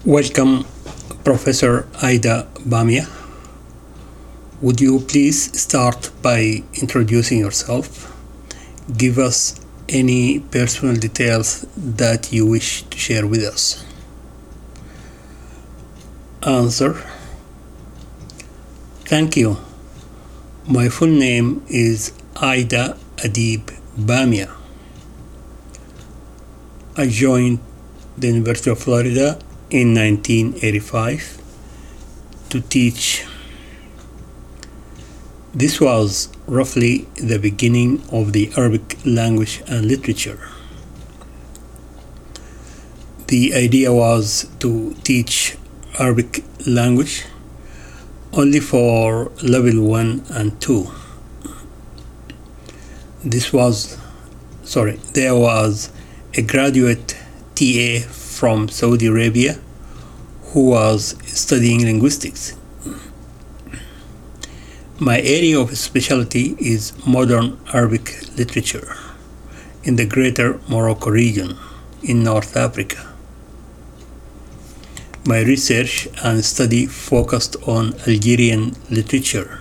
Welcome, Professor Aida Bamia. Would you please start by introducing yourself? Give us any personal details that you wish to share with us. Answer. Thank you. My full name is Aida Adib Bamia. I joined the University of Florida in 1985 to teach. This was roughly the beginning of the Arabic language and literature. The idea was to teach Arabic language only for level 1 and 2. There was a graduate TA from Saudi Arabia who was studying linguistics. My area of specialty is modern Arabic literature in the Greater Morocco region in North Africa. My research and study focused on Algerian literature.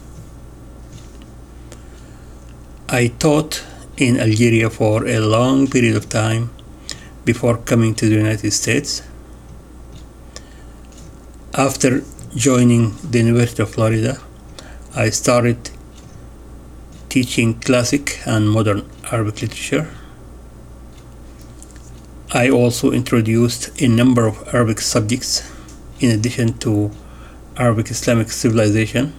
I taught in Algeria for a long period of time before coming to the United States. After joining the University of Florida, I started teaching classic and modern Arabic literature. I also introduced a number of Arabic subjects in addition to Arabic Islamic civilization.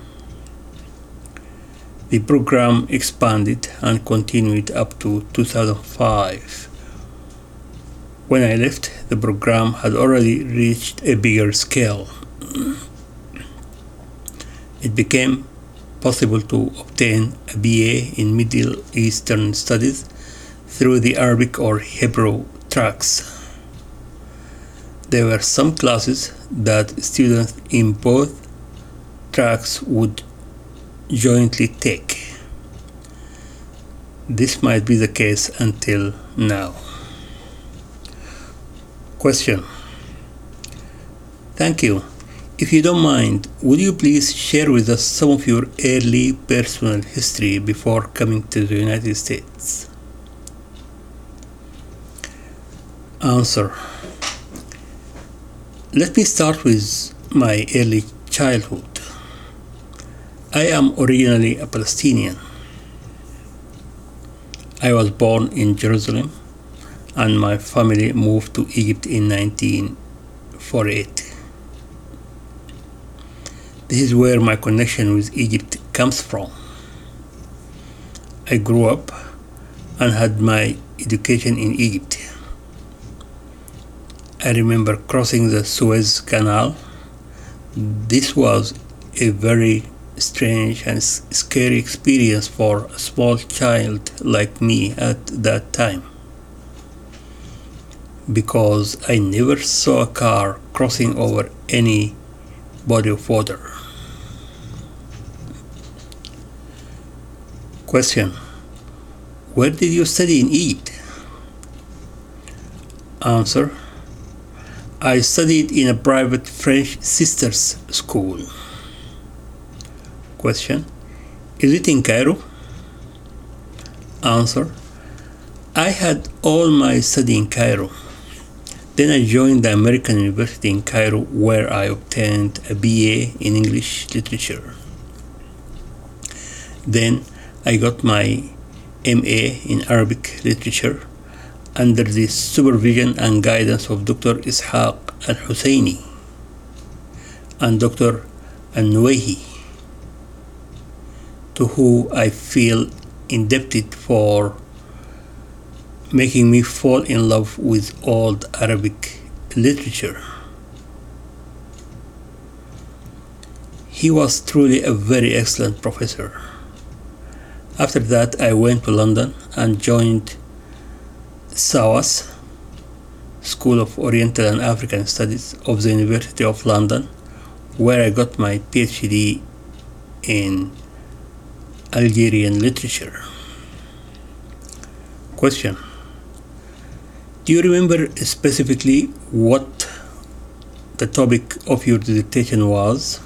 The program expanded and continued up to 2005. When I left, the program had already reached a bigger scale. It became possible to obtain a BA in Middle Eastern Studies through the Arabic or Hebrew tracks. There were some classes that students in both tracks would jointly take. This might be the case until now. Question. Thank you. If you don't mind, would you please share with us some of your early personal history before coming to the United States? Answer. Let me start with my early childhood. I am originally a Palestinian. I was born in Jerusalem, and my family moved to Egypt in 1948. This is where my connection with Egypt comes from. I grew up and had my education in Egypt. I remember crossing the Suez Canal. This was a very strange and scary experience for a small child like me at that time, because I never saw a car crossing over any body of water. Question. Where did you study in Egypt? Answer. I studied in a private French sisters' school. Question. Is it in Cairo? Answer. I had all my study in Cairo. Then I joined the American University in Cairo, where I obtained a BA in English literature. Then I got my MA in Arabic literature under the supervision and guidance of Dr. Ishaq Al-Husseini and Dr. Al-Nuwayhi, to whom I feel indebted for making me fall in love with old Arabic literature. He was truly a very excellent professor. After that, I went to London and joined SOAS, School of Oriental and African Studies of the University of London, where I got my PhD in Algerian literature. Question. Do you remember specifically what the topic of your dissertation was?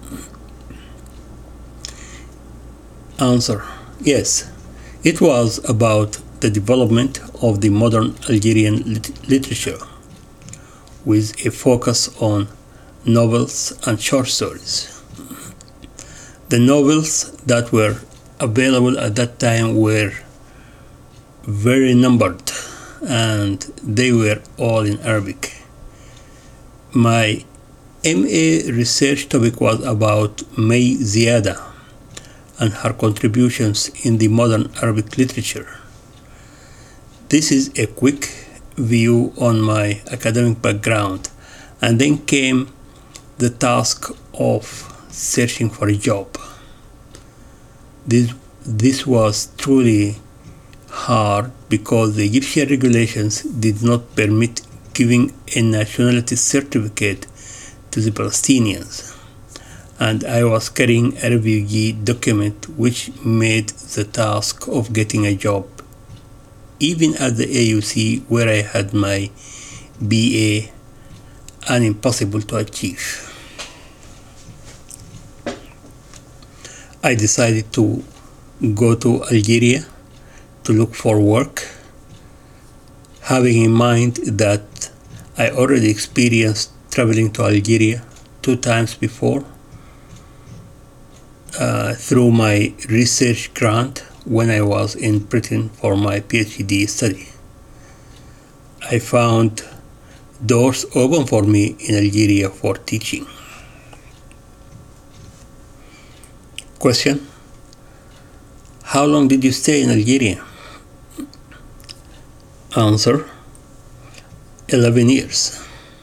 Answer: yes, it was about the development of the modern Algerian literature, with a focus on novels and short stories. The novels that were available at that time were very numbered, and they were all in Arabic. My MA research topic was about May Ziada and her contributions in the modern Arabic literature. This is a quick view on my academic background, and then came the task of searching for a job. This was truly hard because the Egyptian regulations did not permit giving a nationality certificate to the Palestinians, and I was carrying a refugee document, which made the task of getting a job, even at the AUC where I had my BA, impossible to achieve. I decided to go to Algeria to look for work, having in mind that I already experienced traveling to Algeria 2 times before through my research grant when I was in Britain for my PhD study. I found doors open for me in Algeria for teaching. Question: how long did you stay in Algeria? Answer: 11 years.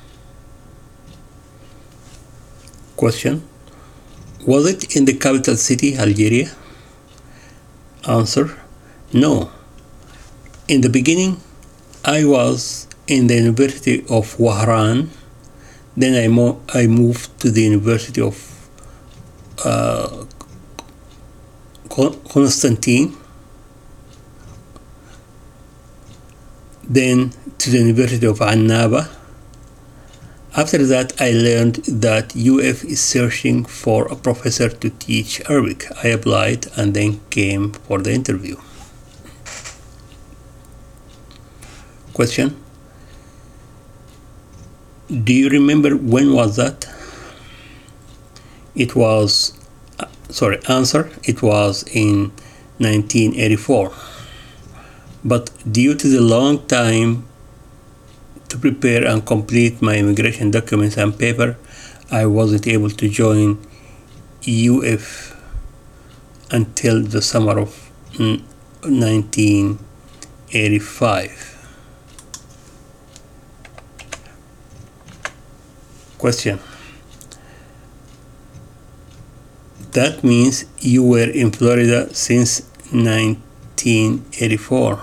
Question: was it in the capital city, Algeria? Answer: no. In the beginning, I was in the University of Wahran. Then I moved to the University of Constantine, then to the University of Annaba. After that, I learned that UF is searching for a professor to teach Arabic. I applied and then came for the interview. Question: do you remember when was that? Answer: it was in 1984. But due to the long time to prepare and complete my immigration documents and paper, I wasn't able to join UF until the summer of 1985. Question: that means you were in Florida since 1984.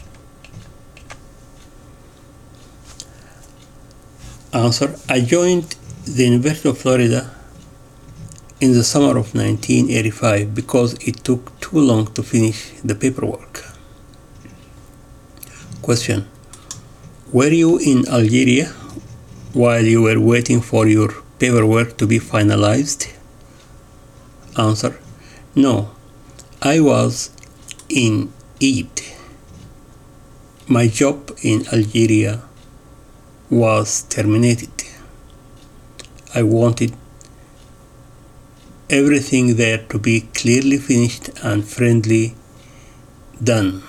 Answer: I joined the University of Florida in the summer of 1985 because it took too long to finish the paperwork. Question: were you in Algeria while you were waiting for your paperwork to be finalized? Answer: no, I was in Egypt. My job in Algeria was terminated. I wanted everything there to be clearly finished and friendly done.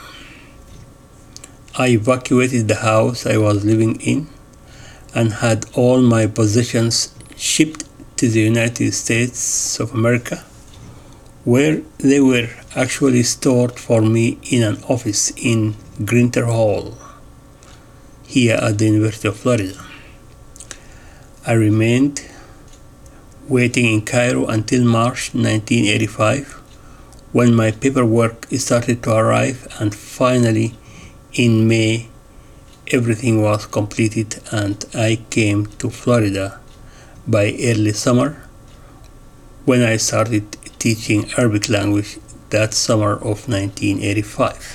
I evacuated the house I was living in and had all my possessions shipped to the United States of America, where they were actually stored for me in an office in Grinter Hall, here at the University of Florida. I remained waiting in Cairo until March 1985, when my paperwork started to arrive, and finally in May everything was completed and I came to Florida by early summer, when I started teaching Arabic language that summer of 1985.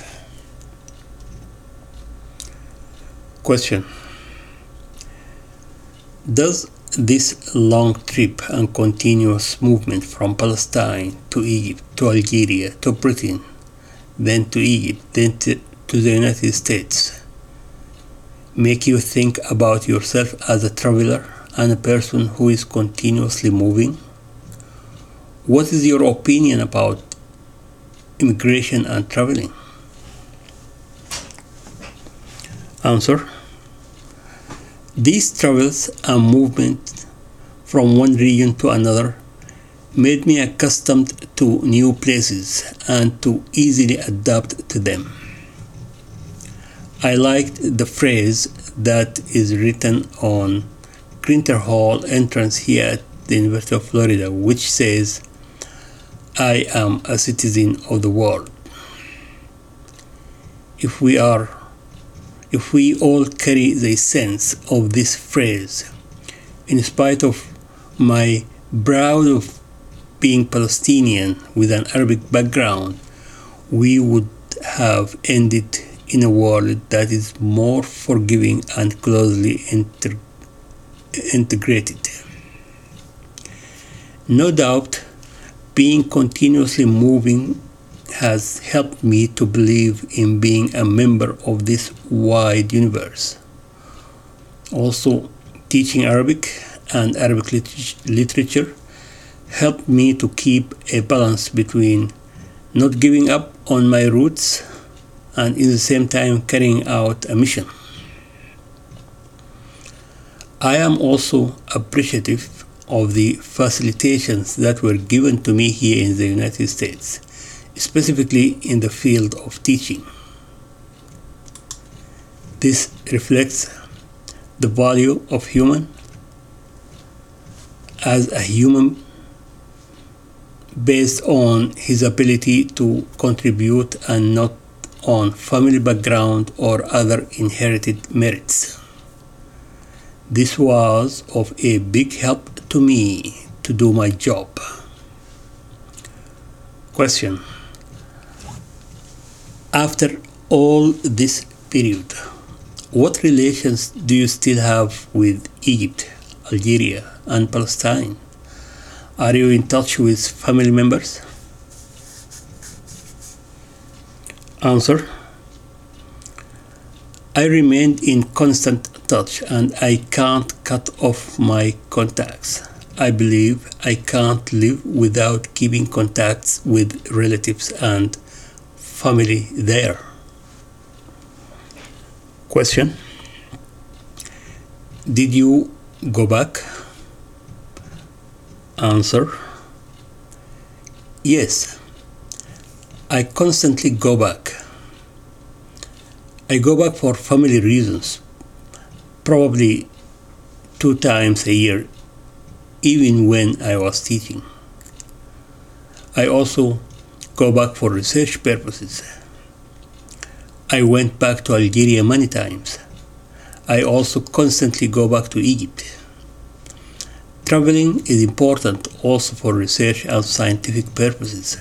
Question: does this long trip and continuous movement from Palestine to Egypt to Algeria to Britain, then to Egypt, then to the United States, make you think about yourself as a traveler and a person who is continuously moving? What is your opinion about immigration and traveling? Answer: these travels and movement from one region to another made me accustomed to new places and to easily adapt to them. I liked the phrase that is written on Grinter Hall entrance here at the University of Florida, which says, "I am a citizen of the world." If we all carry the sense of this phrase, in spite of my proud of being Palestinian with an Arabic background, we would have ended in a world that is more forgiving and closely integrated. No doubt, being continuously moving has helped me to believe in being a member of this wide universe. Also, teaching Arabic and Arabic literature helped me to keep a balance between not giving up on my roots and at the same time carrying out a mission. I am also appreciative of the facilitations that were given to me here in the United States, specifically in the field of teaching. This reflects the value of human as a human based on his ability to contribute and not on family background or other inherited merits. This was of a big help to me to do my job. Question: after all this period, what relations do you still have with Egypt, Algeria, and Palestine? Are you in touch with family members? Answer: I remained in constant touch and I can't cut off my contacts. I believe I can't live without keeping contacts with relatives and family there. Question: did you go back? Answer: yes, I constantly go back. I go back for family reasons, probably 2 times a year, even when I was teaching. I also go back for research purposes. I went back to Algeria many times. I also constantly go back to Egypt. Traveling is important also for research and scientific purposes.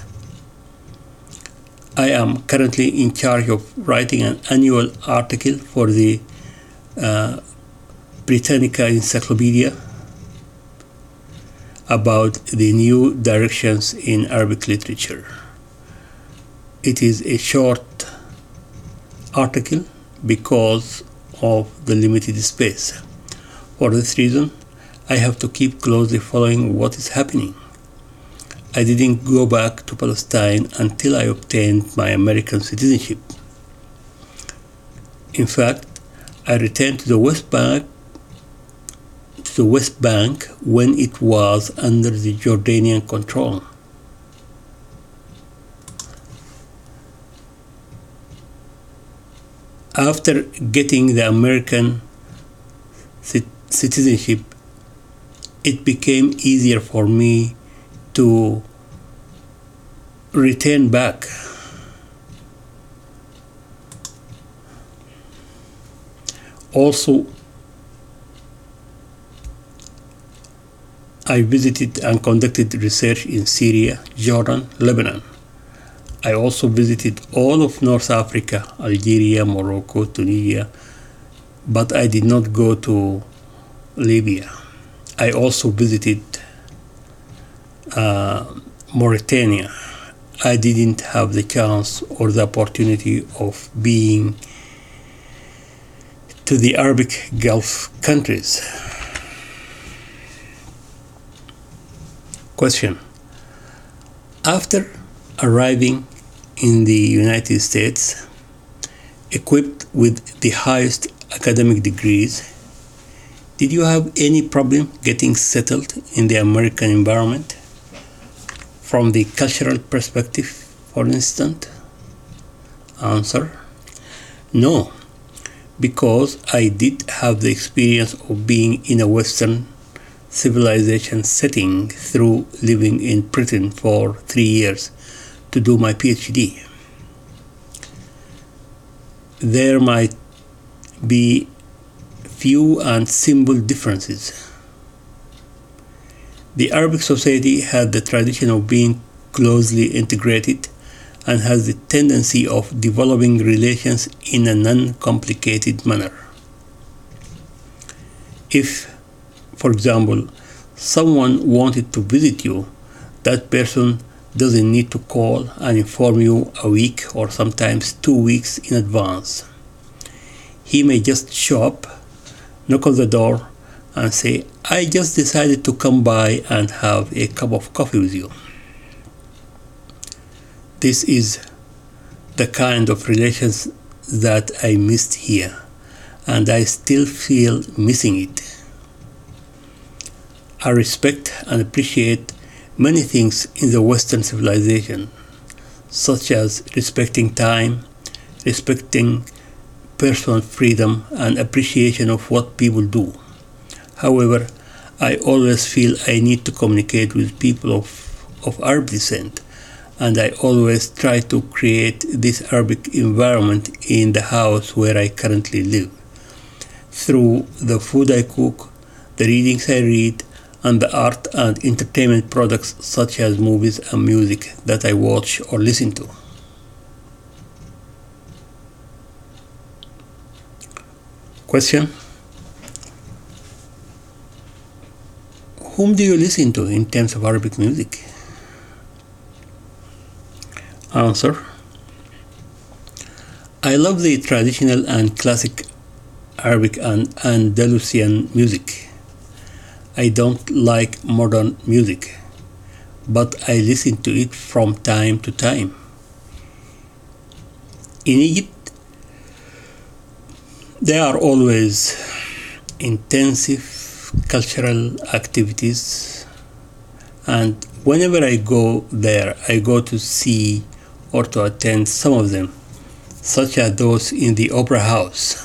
I am currently in charge of writing an annual article for the Britannica Encyclopedia about the new directions in Arabic literature. It is a short article because of the limited space. For this reason, I have to keep closely following what is happening. I didn't go back to Palestine until I obtained my American citizenship. In fact, I returned to the West Bank when it was under the Jordanian control. After getting the American citizenship, it became easier for me to return back. Also, I visited and conducted research in Syria, Jordan, Lebanon. I also visited all of North Africa, Algeria, Morocco, Tunisia, but I did not go to Libya. I also visited Mauritania. I didn't have the chance or the opportunity of being to the Arabic Gulf countries. Question: after arriving in the United States, equipped with the highest academic degrees, did you have any problem getting settled in the American environment? From the cultural perspective, for instance? Answer: no, because I did have the experience of being in a Western civilization setting through living in Britain for 3 years to do my PhD. There might be few and simple differences. The Arabic society had the tradition of being closely integrated and has the tendency of developing relations in a non-complicated manner. If, for example, someone wanted to visit you, that person doesn't need to call and inform you a week or sometimes 2 weeks in advance. He may just show up, knock on the door, and say, "I just decided to come by and have a cup of coffee with you." This is the kind of relations that I missed here, and I still feel missing it. I respect and appreciate many things in the Western civilization, such as respecting time, respecting personal freedom, and appreciation of what people do. However, I always feel I need to communicate with people of Arab descent, and I always try to create this Arabic environment in the house where I currently live, through the food I cook, the readings I read, and the art and entertainment products such as movies and music that I watch or listen to. Question: whom do you listen to in terms of Arabic music? Answer: I love the traditional and classic Arabic and Andalusian music. I don't like modern music, but I listen to it from time to time. In Egypt, there are always intensive cultural activities, and whenever I go there, I go to see or to attend some of them, such as those in the Opera House.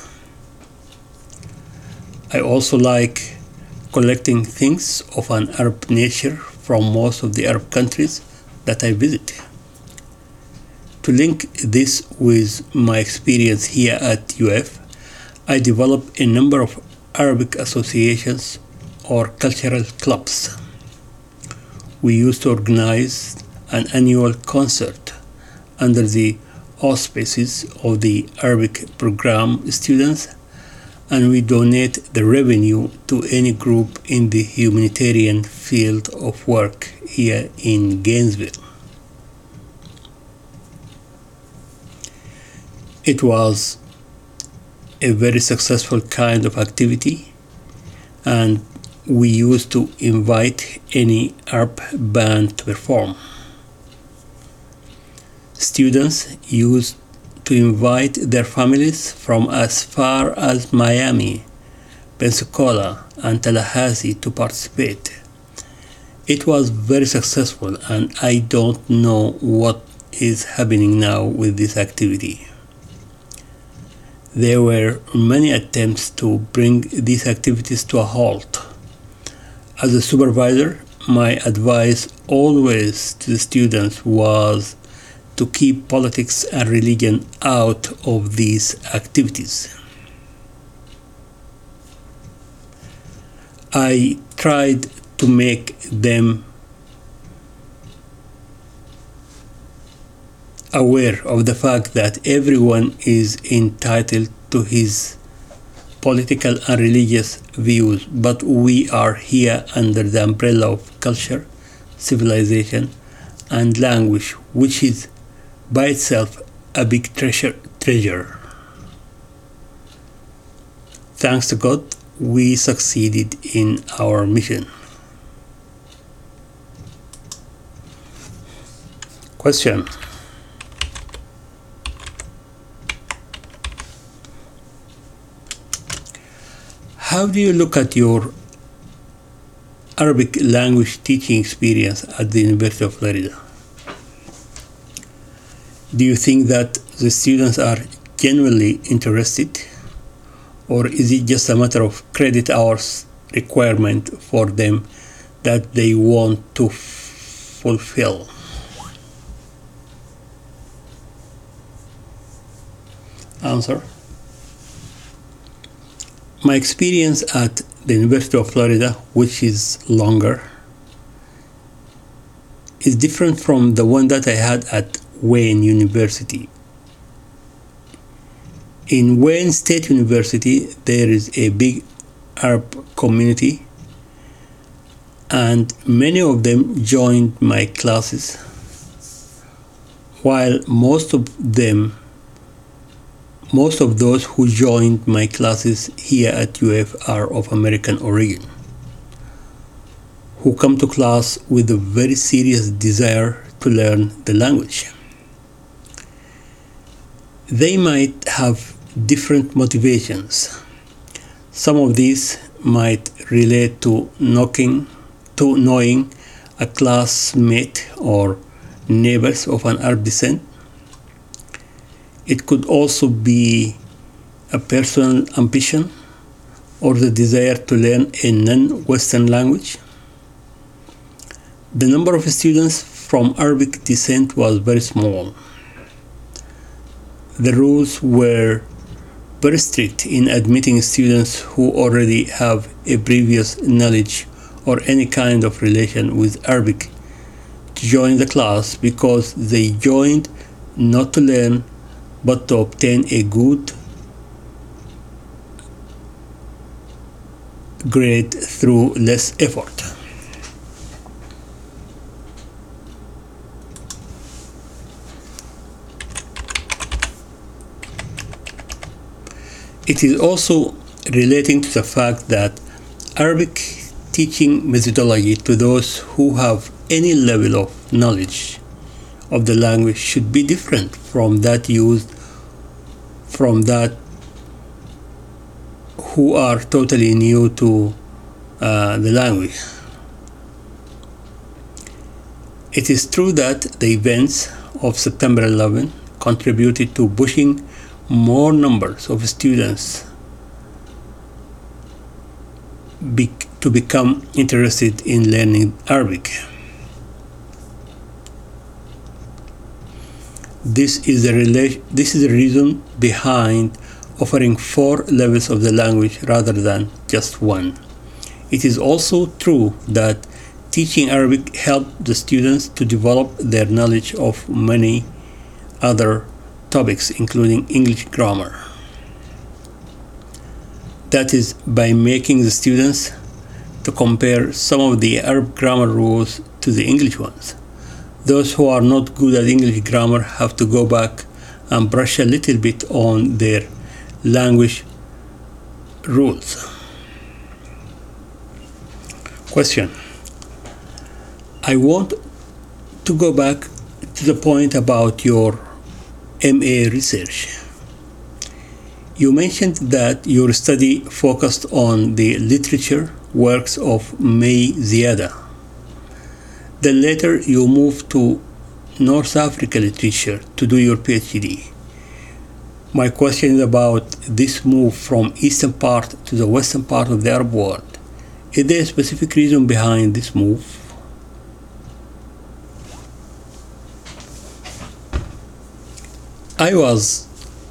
I also like collecting things of an Arab nature from most of the Arab countries that I visit. To link this with my experience here at UF, I developed a number of Arabic associations or cultural clubs. We used to organize an annual concert under the auspices of the Arabic program students, and we donate the revenue to any group in the humanitarian field of work here in Gainesville. It was a very successful kind of activity, and we used to invite any Arab band to perform. Students used to invite their families from as far as Miami, Pensacola, and Tallahassee to participate. It was very successful, and I don't know what is happening now with this activity. There were many attempts to bring these activities to a halt. As a supervisor, my advice always to the students was to keep politics and religion out of these activities. I tried to make them aware of the fact that everyone is entitled to his political and religious views, but we are here under the umbrella of culture, civilization, and language, which is by itself a big treasure. Thanks to God, we succeeded in our mission. Question. How do you look at your Arabic language teaching experience at the University of Florida? Do you think that the students are genuinely interested, or is it just a matter of credit hours requirement for them that they want to fulfill? Answer. My experience at the University of Florida, which is longer, is different from the one that I had at Wayne University. In Wayne State University, there is a big Arab community, and many of them joined my classes, while most of those who joined my classes here at UF are of American origin, who come to class with a very serious desire to learn the language. They might have different motivations. Some of these might relate to knowing a classmate or neighbors of an Arab descent. It could also be a personal ambition or the desire to learn a non-Western language. The number of students from Arabic descent was very small. The rules were very strict in admitting students who already have a previous knowledge or any kind of relation with Arabic to join the class, because they joined not to learn but to obtain a good grade through less effort. It is also relating to the fact that Arabic teaching methodology to those who have any level of knowledge of the language should be different from that used from that who are totally new to the language. It is true that the events of September 11 contributed to pushing more numbers of students to become interested in learning Arabic. This is the reason behind offering 4 levels of the language rather than just one. It is also true that teaching Arabic helped the students to develop their knowledge of many other topics, including English grammar. That is, by making the students to compare some of the Arab grammar rules to the English ones. Those who are not good at English grammar have to go back and brush a little bit on their language rules. Question. I want to go back to the point about your MA research. You mentioned that your study focused on the literature works of May Ziada. Then later you moved to North Africa literature to do your PhD. My question is about this move from eastern part to the western part of the Arab world. Is there a specific reason behind this move? I was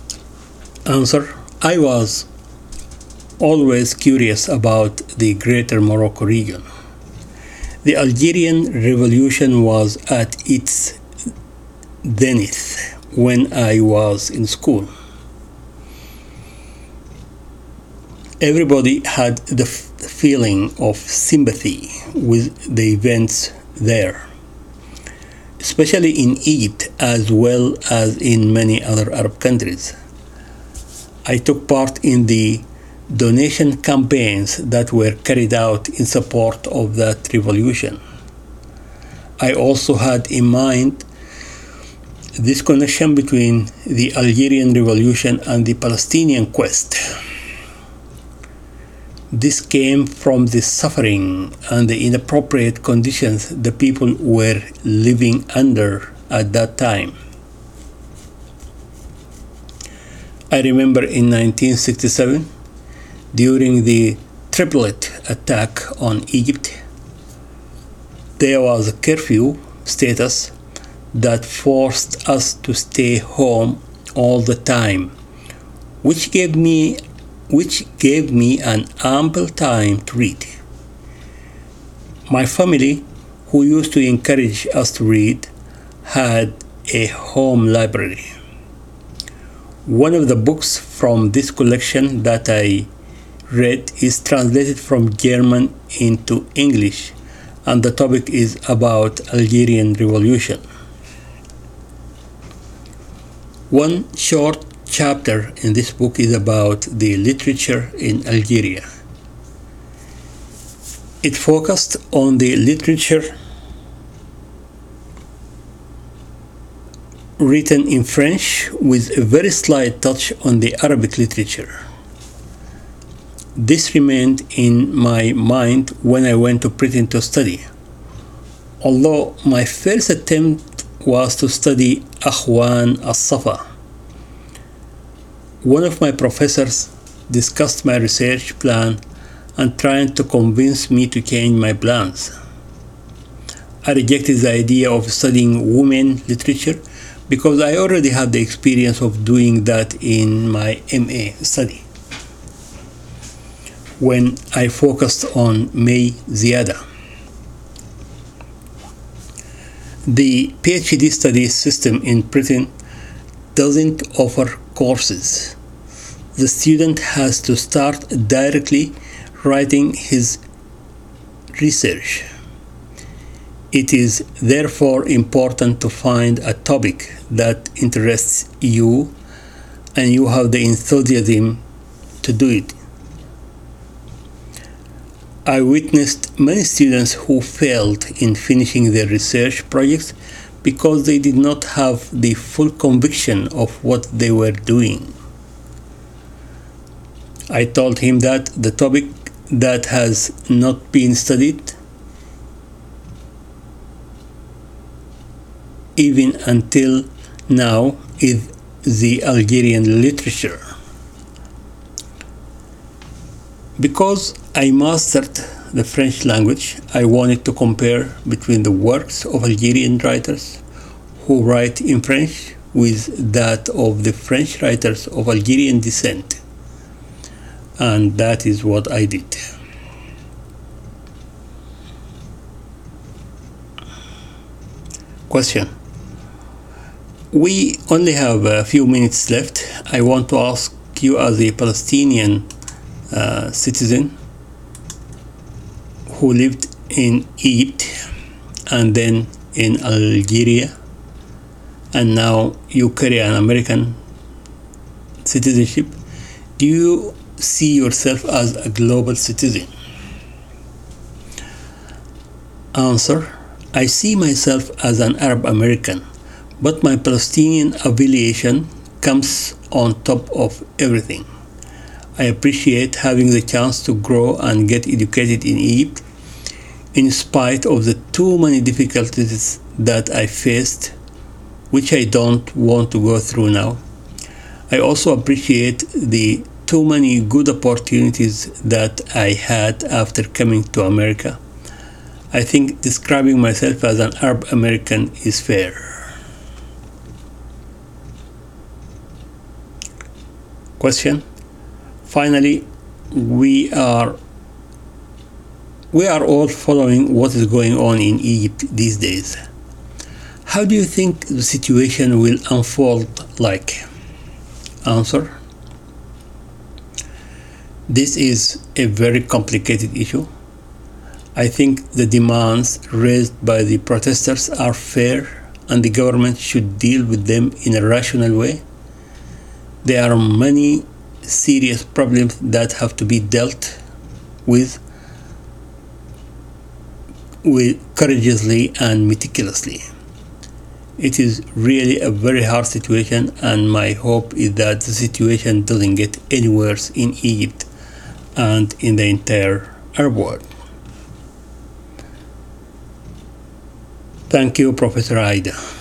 always curious about the Greater Morocco region. The Algerian Revolution was at its zenith when I was in school. Everybody had the feeling of sympathy with the events there, especially in Egypt as well as in many other Arab countries. I took part in the donation campaigns that were carried out in support of that revolution. I also had in mind this connection between the Algerian Revolution and the Palestinian quest. This came from the suffering and the inappropriate conditions the people were living under at that time. I remember in 1967, during the triplet attack on Egypt, there was a curfew status that forced us to stay home all the time, which gave me an ample time to read. My family, who used to encourage us to read, had a home library. One of the books from this collection that I read is translated from German into English, and the topic is about Algerian Revolution. One short chapter in this book is about the literature in Algeria. It focused on the literature written in French with a very slight touch on the Arabic literature. This remained in my mind when I went to Britain to study, although my first attempt was to study Akhwan al-Safa. One of my professors discussed my research plan and tried to convince me to change my plans. I rejected the idea of studying women literature because I already had the experience of doing that in my MA study, when I focused on May Ziada. The PhD study system in Britain doesn't offer courses. The student has to start directly writing his research. It is therefore important to find a topic that interests you and you have the enthusiasm to do it. I witnessed many students who failed in finishing their research projects because they did not have the full conviction of what they were doing. I told him that the topic that has not been studied even until now is the Algerian literature. Because I mastered the French language, I wanted to compare between the works of Algerian writers who write in French with that of the French writers of Algerian descent. And that is what I did. Question. We only have a few minutes left. I want to ask you, as a Palestinian citizen who lived in Egypt and then in Algeria, and now you carry an American citizenship, do you see yourself as a global citizen? Answer. I see myself as an Arab American, but my Palestinian affiliation comes on top of everything. I appreciate having the chance to grow and get educated in Egypt, in spite of the too many difficulties that I faced, which I don't want to go through now. I also appreciate the too many good opportunities that I had after coming to America. I think describing myself as an Arab American is fair. Question. Finally, we are all following what is going on in Egypt these days. How do you think the situation will unfold like? Answer. This is a very complicated issue. I think the demands raised by the protesters are fair and the government should deal with them in a rational way. There are many serious problems that have to be dealt with courageously and meticulously. It is really a very hard situation, and my hope is that the situation doesn't get any worse in Egypt and in the entire Arab world. Thank you, Professor Aida.